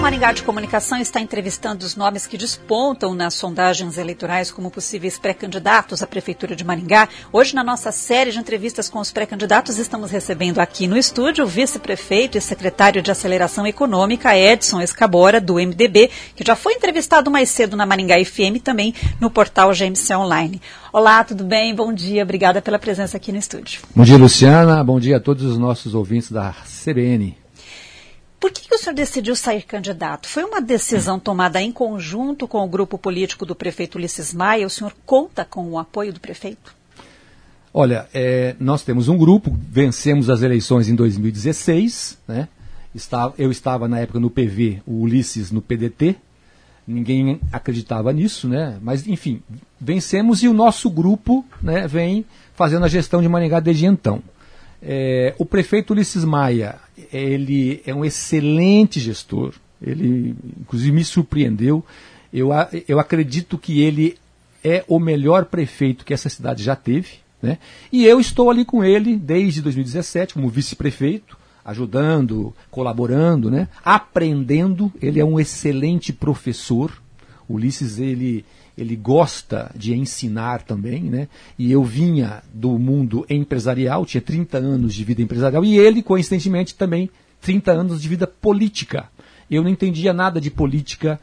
Maringá de Comunicação está entrevistando os nomes que despontam nas sondagens eleitorais como possíveis pré-candidatos à Prefeitura de Maringá. Hoje, na nossa série de entrevistas com os pré-candidatos, estamos recebendo aqui no estúdio o vice-prefeito e secretário de Aceleração Econômica, Edson Escabora, do MDB, que já foi entrevistado mais cedo na Maringá FM e também no portal GMC Online. Olá, tudo bem? Bom dia, obrigada pela presença aqui no estúdio. Bom dia, Luciana. Bom dia a todos os nossos ouvintes da CBN. Por que o senhor decidiu sair candidato? Foi uma decisão tomada em conjunto com o grupo político do prefeito Ulisses Maia? O senhor conta com o apoio do prefeito? Olha, nós temos um grupo, vencemos as eleições em 2016, né? Eu estava na época no PV, o Ulisses no PDT, ninguém acreditava nisso, né? Mas, enfim, vencemos e o nosso grupo, né, vem fazendo a gestão de Maringá desde então. O prefeito Ulisses Maia, ele é um excelente gestor, ele inclusive me surpreendeu. Eu acredito que ele é o melhor prefeito que essa cidade já teve, né? E eu estou ali com ele desde 2017 como vice-prefeito, ajudando, colaborando, né? Aprendendo. Ele é um excelente professor. O Ulisses, ele gosta de ensinar também, né? E eu vinha do mundo empresarial, tinha 30 anos de vida empresarial, e ele, coincidentemente, também 30 anos de vida política. Eu não entendia nada de política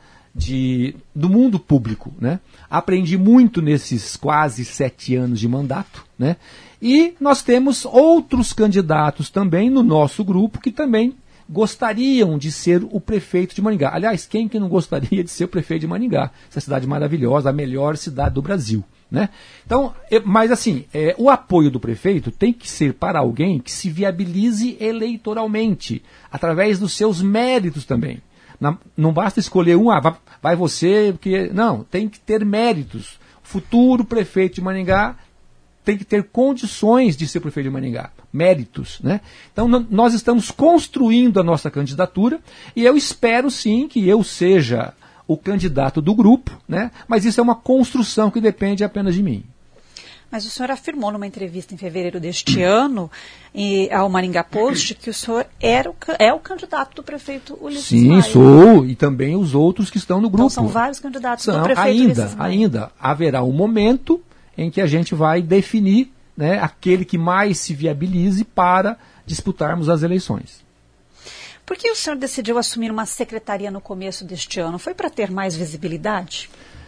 do mundo público, né? Aprendi muito nesses quase 7 anos de mandato, né? E nós temos outros candidatos também no nosso grupo que também gostariam de ser o prefeito de Maringá. Aliás, quem que não gostaria de ser o prefeito de Maringá? Essa cidade maravilhosa, a melhor cidade do Brasil, né? Então, mas assim, o apoio do prefeito tem que ser para alguém que se viabilize eleitoralmente, através dos seus méritos também. Não basta escolher vai você, porque não, tem que ter méritos. O futuro prefeito de Maringá tem que ter condições de ser prefeito de Maringá, méritos, né? Então nós estamos construindo a nossa candidatura e eu espero sim que eu seja o candidato do grupo, né? Mas isso é uma construção que depende apenas de mim. Mas o senhor afirmou numa entrevista em fevereiro deste ano ao Maringá Post que o senhor é o candidato do prefeito Ulisses Maia. Sim, sou, e também os outros que estão no grupo. Então são vários candidatos do prefeito Ulisses Maia. Ainda haverá um momento em que a gente vai definir, né, aquele que mais se viabilize para disputarmos as eleições. Por que o senhor decidiu assumir uma secretaria no começo deste ano? Foi para ter mais visibilidade?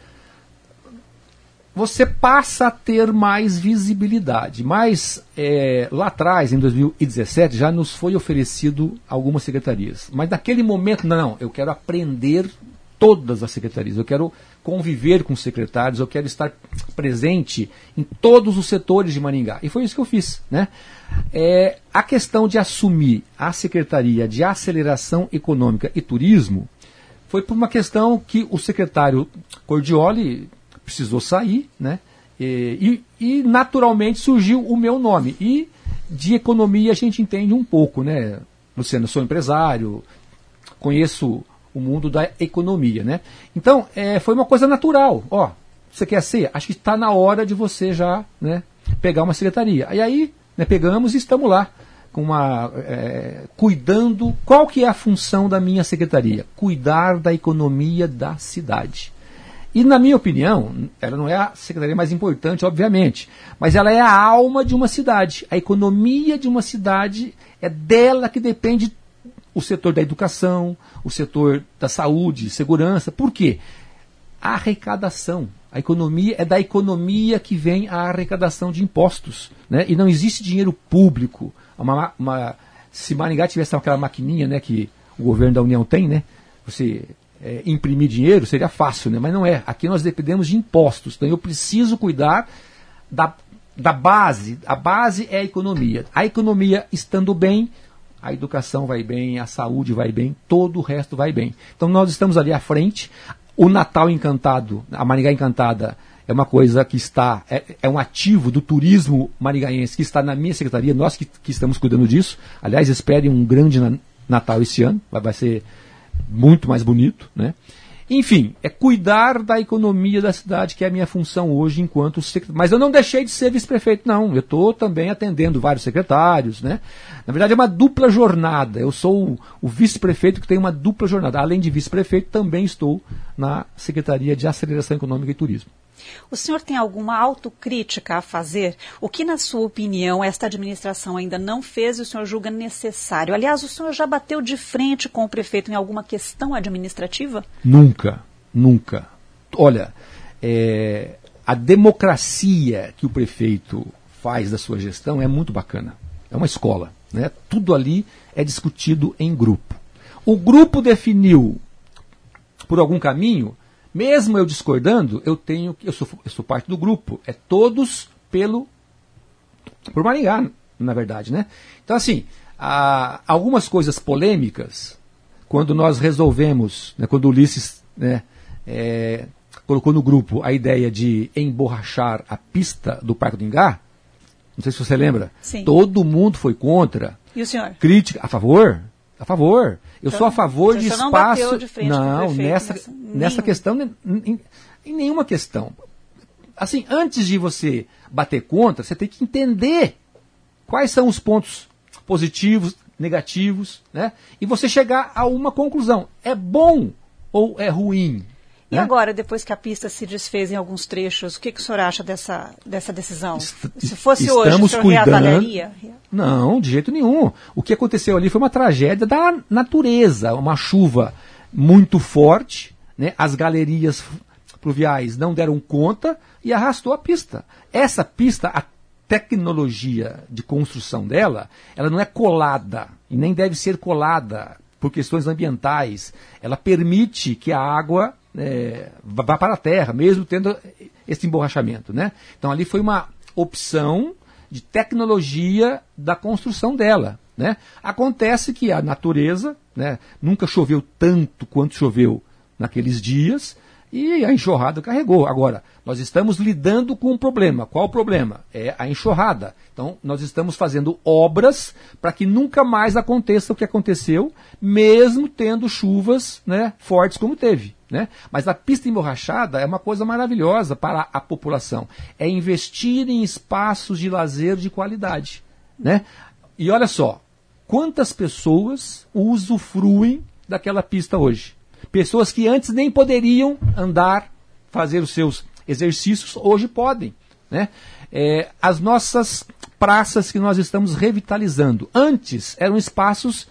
Você passa a ter mais visibilidade, mas lá atrás, em 2017, já nos foi oferecido algumas secretarias. Mas naquele momento, não, eu quero aprender todas as secretarias, eu quero conviver com os secretários, eu quero estar presente em todos os setores de Maringá. E foi isso que eu fiz, né? A questão de assumir a Secretaria de Aceleração Econômica e Turismo foi por uma questão que o secretário Cordioli precisou sair, né? E naturalmente surgiu o meu nome. E de economia a gente entende um pouco, né? Luciano, eu sou empresário, conheço o mundo da economia, né? Então, foi uma coisa natural. Ó, você quer ser? Acho que está na hora de você já, né, pegar uma secretaria. E aí, né, pegamos e estamos lá, cuidando. Qual que é a função da minha secretaria? Cuidar da economia da cidade. E, na minha opinião, ela não é a secretaria mais importante, obviamente, mas ela é a alma de uma cidade. A economia de uma cidade é dela que depende o setor da educação, o setor da saúde, segurança. Por quê? A arrecadação. A economia é da economia que vem a arrecadação de impostos, né? E não existe dinheiro público. Se Maringá tivesse aquela maquininha, né, que o governo da União tem, né? Você imprimir dinheiro seria fácil, né? Mas não é. Aqui nós dependemos de impostos. Então eu preciso cuidar da base. A base é a economia. A economia estando bem, a educação vai bem, a saúde vai bem, todo o resto vai bem. Então nós estamos ali à frente. O Natal Encantado, a Maringá Encantada, é uma coisa que está, é um ativo do turismo maringaense que está na minha secretaria, nós que estamos cuidando disso. Aliás, esperem um grande Natal esse ano, vai ser muito mais bonito, né? Enfim, é cuidar da economia da cidade, que é a minha função hoje enquanto secretário. Mas eu não deixei de ser vice-prefeito, não. Eu estou também atendendo vários secretários, né? Na verdade, é uma dupla jornada. Eu sou o vice-prefeito que tem uma dupla jornada. Além de vice-prefeito, também estou na Secretaria de Aceleração Econômica e Turismo. O senhor tem alguma autocrítica a fazer? O que, na sua opinião, esta administração ainda não fez e o senhor julga necessário? Aliás, o senhor já bateu de frente com o prefeito em alguma questão administrativa? Nunca, nunca. Olha, a democracia que o prefeito faz da sua gestão é muito bacana. É uma escola, né? Tudo ali é discutido em grupo. O grupo definiu por algum caminho. Mesmo eu discordando, eu sou parte do grupo. É todos por Maringá, na verdade, né? Então, assim, algumas coisas polêmicas, quando nós resolvemos, né, quando o Ulisses, né, colocou no grupo a ideia de emborrachar a pista do Parque do Ingá, não sei se você lembra, Sim. Todo mundo foi contra. E o senhor? Crítica, a favor. A favor. Eu sou a favor de espaço. Não bateu de frente não, com o prefeito nessa questão, em nenhuma questão. Assim, antes de você bater contra, você tem que entender quais são os pontos positivos, negativos, né? E você chegar a uma conclusão. É bom ou é ruim? E agora, depois que a pista se desfez em alguns trechos, o que o senhor acha dessa decisão? Se fosse hoje, o senhor reavaliaria? Não, de jeito nenhum. O que aconteceu ali foi uma tragédia da natureza, uma chuva muito forte, né? As galerias pluviais não deram conta e arrastou a pista. Essa pista, a tecnologia de construção dela, ela não é colada e nem deve ser colada por questões ambientais. Ela permite que a água vá para a terra, mesmo tendo esse emborrachamento, né? Então ali foi uma opção de tecnologia da construção dela, né? Acontece que a natureza, né, nunca choveu tanto quanto choveu naqueles dias e a enxurrada carregou. Agora, nós estamos lidando com um problema. Qual o problema? É a enxurrada. Então, nós estamos fazendo obras para que nunca mais aconteça o que aconteceu, mesmo tendo chuvas, né, fortes como teve. Né? Mas a pista emborrachada é uma coisa maravilhosa para a população. É investir em espaços de lazer de qualidade. Né? E olha só, quantas pessoas usufruem daquela pista hoje? Pessoas que antes nem poderiam andar, fazer os seus exercícios, hoje podem. Né? As nossas praças que nós estamos revitalizando, antes eram espaços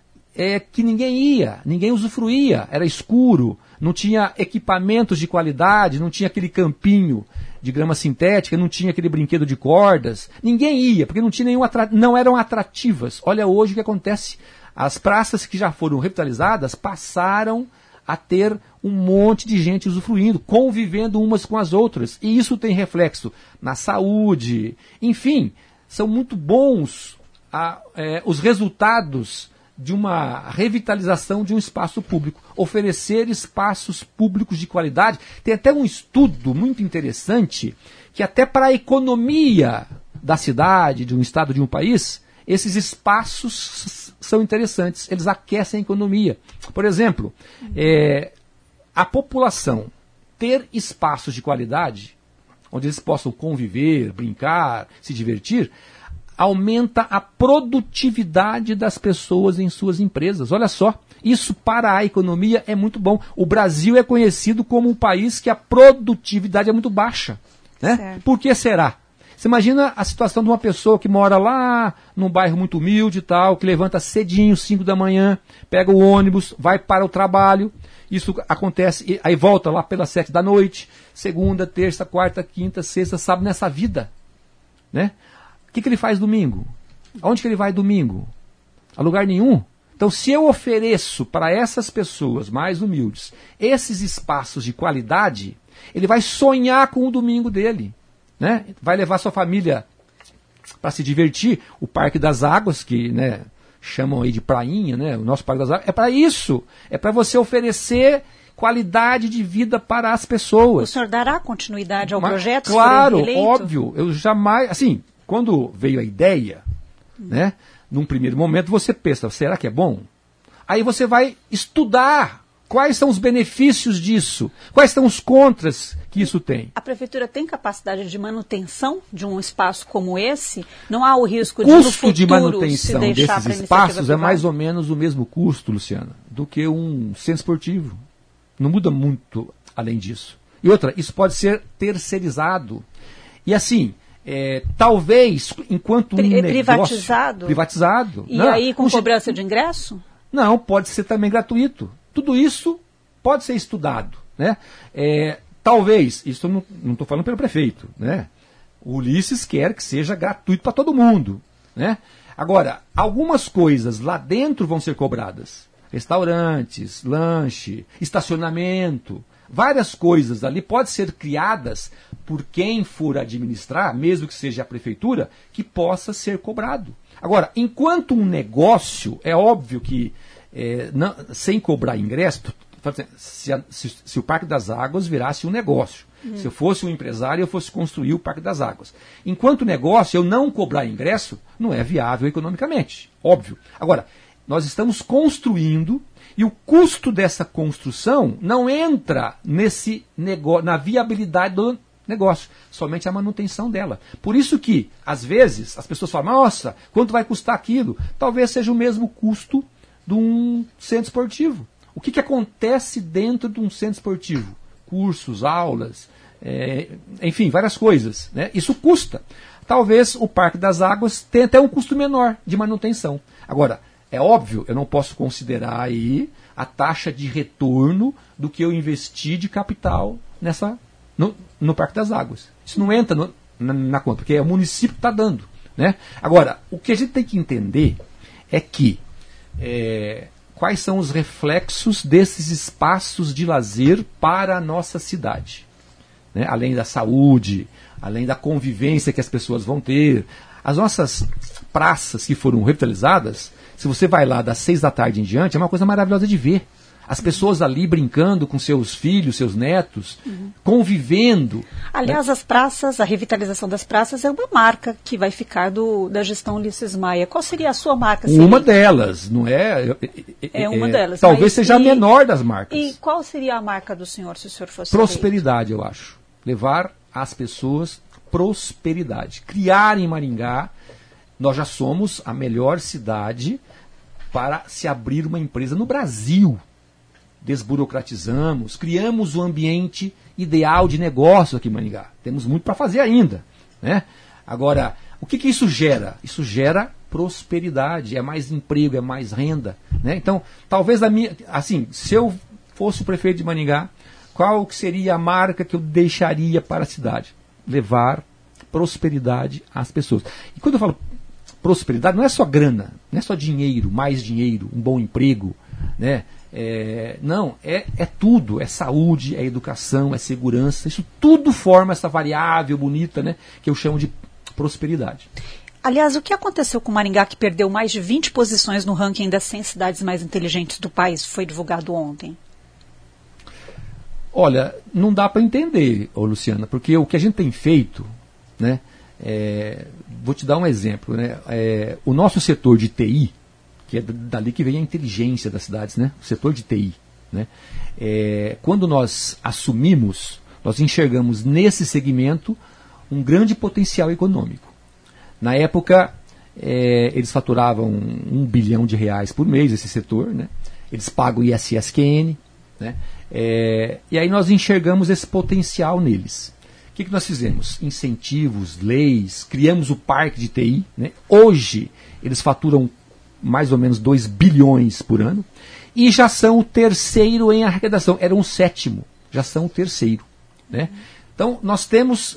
que ninguém ia, ninguém usufruía, era escuro, não tinha equipamentos de qualidade, não tinha aquele campinho de grama sintética, não tinha aquele brinquedo de cordas, ninguém ia, porque não tinha não eram atrativas. Olha hoje o que acontece, as praças que já foram revitalizadas passaram a ter um monte de gente usufruindo, convivendo umas com as outras, e isso tem reflexo na saúde, enfim, são muito bons os resultados de uma revitalização de um espaço público, oferecer espaços públicos de qualidade. Tem até um estudo muito interessante que até para a economia da cidade, de um estado, de um país, esses espaços são interessantes, eles aquecem a economia. Por exemplo, a população ter espaços de qualidade, onde eles possam conviver, brincar, se divertir, aumenta a produtividade das pessoas em suas empresas. Olha só, isso para a economia é muito bom. O Brasil é conhecido como um país que a produtividade é muito baixa. Né? Por que será? Você imagina a situação de uma pessoa que mora lá num bairro muito humilde e tal, que levanta cedinho, 5 da manhã, pega o ônibus, vai para o trabalho, isso acontece, aí volta lá pelas 7 da noite, segunda, terça, quarta, quinta, sexta, sábado, nessa vida. Né? O que ele faz domingo? Aonde que ele vai domingo? A lugar nenhum. Então, se eu ofereço para essas pessoas mais humildes esses espaços de qualidade, ele vai sonhar com o domingo dele. Né? Vai levar sua família para se divertir. O Parque das Águas, que, né, chamam aí de prainha, né? O nosso Parque das Águas, é para isso. É para você oferecer qualidade de vida para as pessoas. O senhor dará continuidade ao projeto? Claro, óbvio. Eu jamais... Assim, quando veio a ideia, né, num primeiro momento você pensa, será que é bom? Aí você vai estudar Quais são os benefícios disso? Quais são os contras que isso tem? A prefeitura tem capacidade de manutenção de um espaço como esse? Não há o risco de, no futuro, custo de manutenção desses espaços é privada? mais ou menos o mesmo custo, Luciana, do que um centro esportivo. Não muda muito além disso. E outra, isso pode ser terceirizado. E assim, talvez, enquanto um privatizado? Privatizado. E não, aí com cobrança de ingresso? Não, pode ser também gratuito. Tudo isso pode ser estudado, né? Talvez, isso não estou falando pelo prefeito, né? O Ulisses quer que seja gratuito para todo mundo, né? Agora, algumas coisas lá dentro vão ser cobradas. Restaurantes, lanche, estacionamento, várias coisas ali podem ser criadas por quem for administrar, mesmo que seja a prefeitura, que possa ser cobrado. Agora, enquanto um negócio, é óbvio que sem cobrar ingresso, se o Parque das Águas virasse um negócio, se eu fosse um empresário, eu fosse construir o Parque das Águas. Enquanto negócio, eu não cobrar ingresso, não é viável economicamente, óbvio. Agora, nós estamos construindo e o custo dessa construção não entra nesse negócio, na viabilidade do negócio, somente a manutenção dela. Por isso que, às vezes, as pessoas falam, nossa, quanto vai custar aquilo? Talvez seja o mesmo custo de um centro esportivo. O que acontece dentro de um centro esportivo? Cursos, aulas, enfim, várias coisas, né? Isso custa. Talvez o Parque das Águas tenha até um custo menor de manutenção. Agora, é óbvio, eu não posso considerar aí a taxa de retorno do que eu investi de capital no Parque das Águas. Isso não entra na conta, porque é o município que está dando, né? Agora, o que a gente tem que entender é que quais são os reflexos desses espaços de lazer para a nossa cidade, né? Além da saúde, além da convivência que as pessoas vão ter. As nossas praças que foram revitalizadas, se você vai lá das 6 da tarde em diante, é uma coisa maravilhosa de ver. As pessoas ali brincando com seus filhos, seus netos, convivendo. Aliás, né? As praças, a revitalização das praças é uma marca que vai ficar da gestão Ulisses Maia. Qual seria a sua marca? Uma delas, não é? É uma delas. Talvez seja a menor das marcas. E qual seria a marca do senhor, se o senhor fosse Prosperidade, eu acho. Levar às pessoas prosperidade. Criar em Maringá, nós já somos a melhor cidade para se abrir uma empresa no Brasil. Desburocratizamos, criamos o ambiente ideal de negócio aqui em Maringá. Temos muito para fazer ainda, né? Agora, o que isso gera? Isso gera prosperidade, é mais emprego, é mais renda, né? Então, talvez se eu fosse o prefeito de Maringá, qual que seria a marca que eu deixaria para a cidade? Levar prosperidade às pessoas. E quando eu falo prosperidade, não é só grana, não é só dinheiro, mais dinheiro, um bom emprego, né? Não, é tudo, é saúde, é educação, é segurança, isso tudo forma essa variável bonita, né, que eu chamo de prosperidade. Aliás, o que aconteceu com Maringá, que perdeu mais de 20 posições no ranking das 100 cidades mais inteligentes do país, foi divulgado ontem? Olha, não dá para entender, Luciana, porque o que a gente tem feito, né, vou te dar um exemplo, né, o nosso setor de TI, que é dali que vem a inteligência das cidades, né? O setor de TI. Né? Quando nós assumimos, nós enxergamos nesse segmento um grande potencial econômico. Na época, eles faturavam R$1 bilhão por mês, esse setor. Né? Eles pagam ISSQN. Né? E aí nós enxergamos esse potencial neles. O que nós fizemos? Incentivos, leis, criamos o parque de TI. Né? Hoje, eles faturam mais ou menos 2 bilhões por ano, e já são o terceiro em arrecadação. Era um sétimo, já são o terceiro. Né? Então, nós temos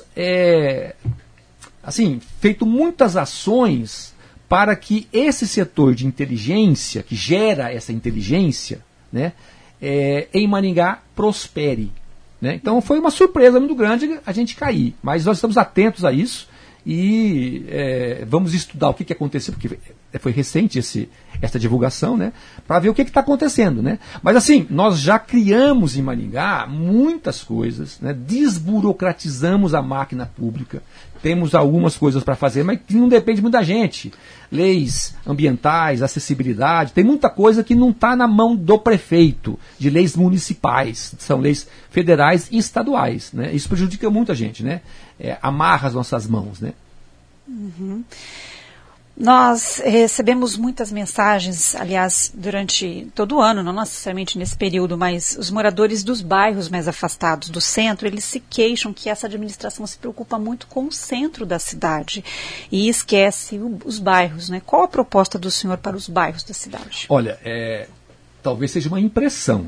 feito muitas ações para que esse setor de inteligência, que gera essa inteligência, né, em Maringá, prospere. Né? Então, foi uma surpresa muito grande a gente cair, mas nós estamos atentos a isso e vamos estudar o que aconteceu, porque foi recente essa divulgação, né, para ver o que está acontecendo. Né? Mas assim, nós já criamos em Maringá muitas coisas, né, desburocratizamos a máquina pública, temos algumas coisas para fazer, mas que não depende muito da gente. Leis ambientais, acessibilidade, tem muita coisa que não está na mão do prefeito, de leis municipais, são leis federais e estaduais, né? Isso prejudica muito a gente, né? Amarra as nossas mãos, né? Uhum. Nós recebemos muitas mensagens, aliás, durante todo o ano, não necessariamente nesse período, mas os moradores dos bairros mais afastados do centro, eles se queixam que essa administração se preocupa muito com o centro da cidade e esquece os bairros, né? Qual a proposta do senhor para os bairros da cidade? Olha, talvez seja uma impressão.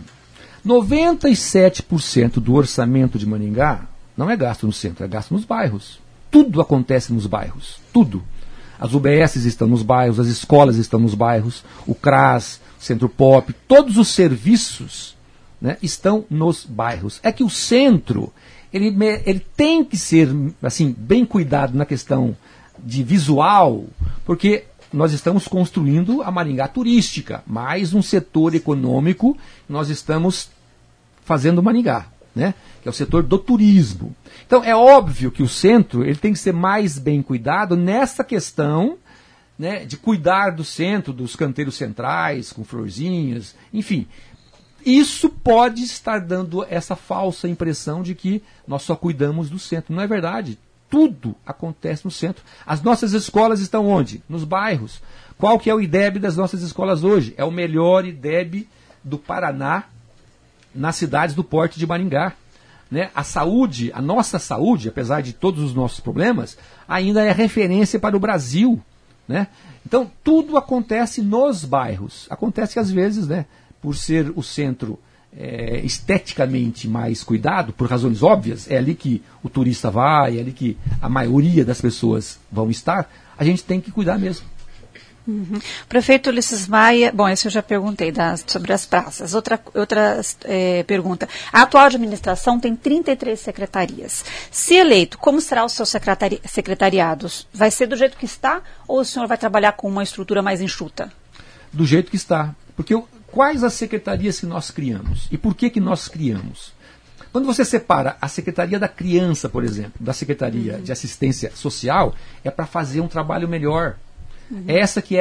97% do orçamento de Maringá não é gasto no centro, é gasto nos bairros. Tudo acontece nos bairros, tudo. As UBSs estão nos bairros, as escolas estão nos bairros, o CRAS, o Centro Pop, todos os serviços, né, estão nos bairros. É que o centro, ele tem que ser assim, bem cuidado na questão de visual, porque nós estamos construindo a Maringá turística, mais um setor econômico nós estamos fazendo Maringá, né, que é o setor do turismo. Então é óbvio que o centro ele tem que ser mais bem cuidado nessa questão, né, de cuidar do centro, dos canteiros centrais, com florzinhas, enfim. Isso pode estar dando essa falsa impressão de que nós só cuidamos do centro. Não é verdade. Tudo acontece no centro. As nossas escolas estão onde? Nos bairros. Qual que é o IDEB das nossas escolas hoje? É o melhor IDEB do Paraná, nas cidades do porte de Maringá. Né? A saúde, a nossa saúde, apesar de todos os nossos problemas, ainda é referência para o Brasil. Né? Então, tudo acontece nos bairros. Acontece que, às vezes, né, por ser o centro esteticamente mais cuidado, por razões óbvias, é ali que o turista vai, é ali que a maioria das pessoas vão estar, a gente tem que cuidar mesmo. Uhum. Prefeito Ulisses Maia, bom, isso eu já perguntei sobre as praças. Outra pergunta. A atual administração tem 33 secretarias. Se eleito, como será o seu secretariado? Vai ser do jeito que está ou o senhor vai trabalhar com uma estrutura mais enxuta? Do jeito que está. Porque quais as secretarias que nós criamos? E por que nós criamos? Quando você separa a Secretaria da Criança, por exemplo, da Secretaria de Assistência Social, é para fazer um trabalho melhor. Essa que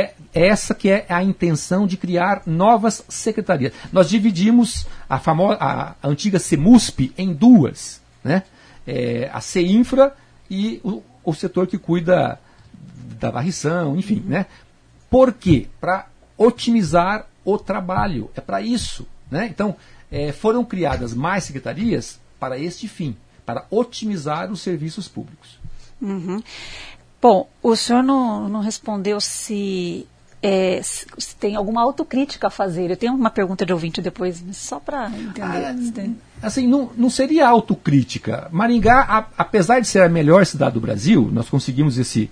é a intenção de criar novas secretarias. Nós dividimos a antiga CEMUSP em duas, né? A CEINFRA e o setor que cuida da varrição, enfim. Né? Por quê? Para otimizar o trabalho. É para isso. Né? Então, foram criadas mais secretarias para este fim, para otimizar os serviços públicos. Uhum. Bom, o senhor não respondeu se tem alguma autocrítica a fazer. Eu tenho uma pergunta de ouvinte depois, só para entender. Assim, não seria autocrítica. Maringá, apesar de ser a melhor cidade do Brasil, nós conseguimos esse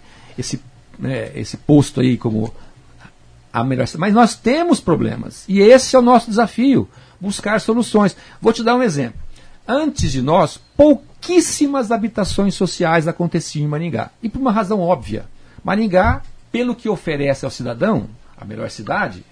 posto aí como a melhor cidade. Mas nós temos problemas. E esse é o nosso desafio, buscar soluções. Vou te dar um exemplo. Antes de nós, pouquíssimas habitações sociais aconteciam em Maringá. E por uma razão óbvia. Maringá, pelo que oferece ao cidadão, a melhor cidade,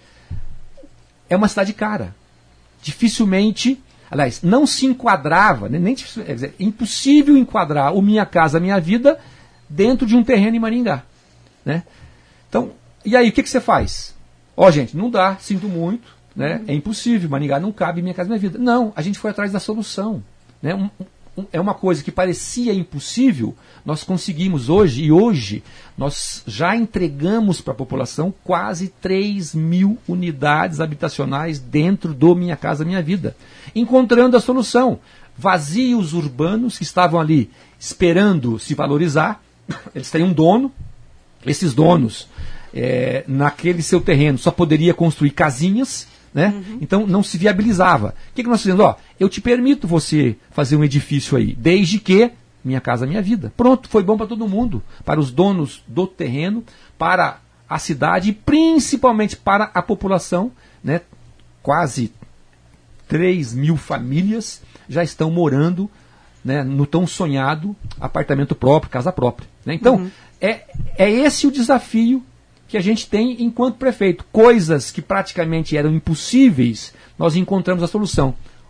é uma cidade cara. Dificilmente, aliás, não se enquadrava, é impossível enquadrar o Minha Casa Minha Vida dentro de um terreno em Maringá. Né? Então, e aí, o que você faz? Gente, não dá, sinto muito. Né? É impossível, Maringá não cabe Minha Casa Minha Vida. Não, a gente foi atrás da solução. Né? É uma coisa que parecia impossível, nós conseguimos hoje, e hoje nós já entregamos para a população quase 3.000 unidades habitacionais dentro do Minha Casa Minha Vida, encontrando a solução. Vazios urbanos que estavam ali esperando se valorizar, eles têm um dono, esses donos, naquele seu terreno, só poderia construir casinhas. Né? Então não se viabilizava. O que nós fizemos? Eu te permito você fazer um edifício aí, desde que Minha Casa Minha Vida. Pronto, foi bom para todo mundo, para os donos do terreno, para a cidade e principalmente para a população. Né? Quase 3.000 famílias já estão morando, né, no tão sonhado apartamento próprio, casa própria. Né? Então é esse o desafio que a gente tem enquanto prefeito. Coisas que praticamente eram impossíveis, nós encontramos a solução.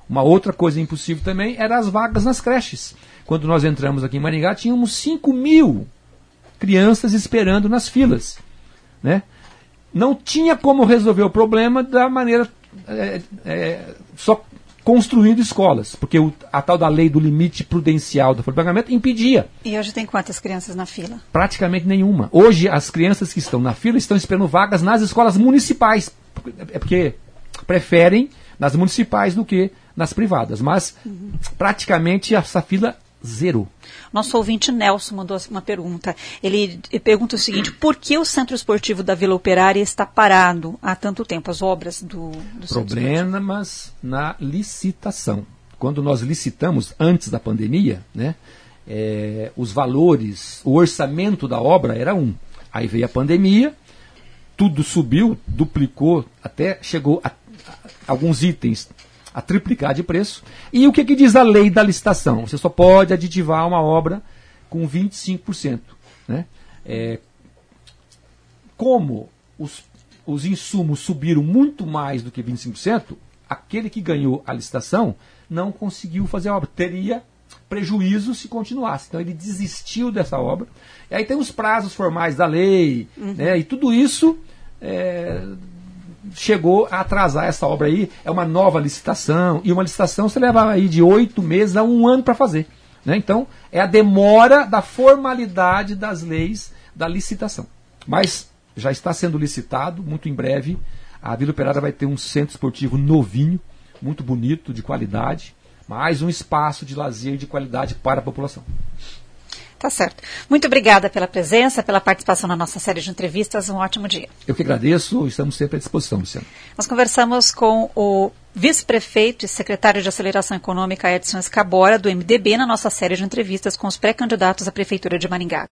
Uma outra coisa impossível também era as vagas nas creches. Quando nós entramos aqui em Maringá, tínhamos 5.000 crianças esperando nas filas, né? Não tinha como resolver o problema da maneira só construindo escolas, porque a tal da lei do limite prudencial da folha de pagamento impedia. E hoje tem quantas crianças na fila? Praticamente nenhuma. Hoje as crianças que estão na fila estão esperando vagas nas escolas municipais, porque preferem nas municipais do que nas privadas, mas praticamente essa fila zerou. Nosso ouvinte Nelson mandou uma pergunta. Ele pergunta o seguinte: por que o Centro Esportivo da Vila Operária está parado há tanto tempo? As obras do Problemas na licitação. Quando nós licitamos, antes da pandemia, né, os valores, o orçamento da obra era um. Aí veio a pandemia, tudo subiu, duplicou, até chegou a alguns itens a triplicar de preço. E o que diz a lei da licitação? Você só pode aditivar uma obra com 25%. Né? Como os insumos subiram muito mais do que 25%, aquele que ganhou a licitação não conseguiu fazer a obra. Teria prejuízo se continuasse. Então ele desistiu dessa obra. E aí tem os prazos formais da lei, né? E tudo isso chegou a atrasar essa obra aí. É uma nova licitação, e uma licitação você leva aí de 8 meses a 1 ano para fazer, né? Então é a demora da formalidade das leis da licitação, mas já está sendo licitado. Muito em breve a Vila Operária vai ter um centro esportivo novinho, muito bonito, de qualidade, mais um espaço de lazer de qualidade para a população. Tá certo. Muito obrigada pela presença, pela participação na nossa série de entrevistas. Um ótimo dia. Eu que agradeço, estamos sempre à disposição, Luciano. Nós conversamos com o vice-prefeito e secretário de Aceleração Econômica, Edson Escabora, do MDB, na nossa série de entrevistas com os pré-candidatos à Prefeitura de Maringá.